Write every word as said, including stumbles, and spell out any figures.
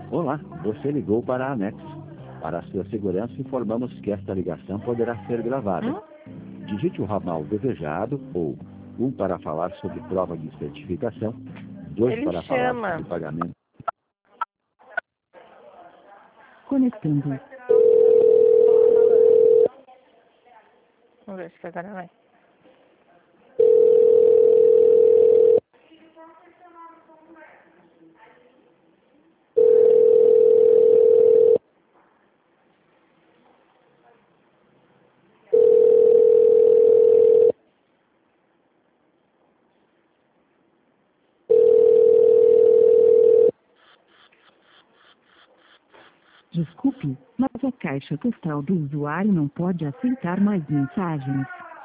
Olá, você ligou para a Anex. Para a sua segurança, informamos que esta ligação poderá ser gravada. Hum? Digite o ramal desejado ou um para falar sobre prova de certificação, dois Ele para chama. falar sobre pagamento. Conectando. Vamos ver se agora vai. Desculpe, mas a caixa postal do usuário não pode aceitar mais mensagens.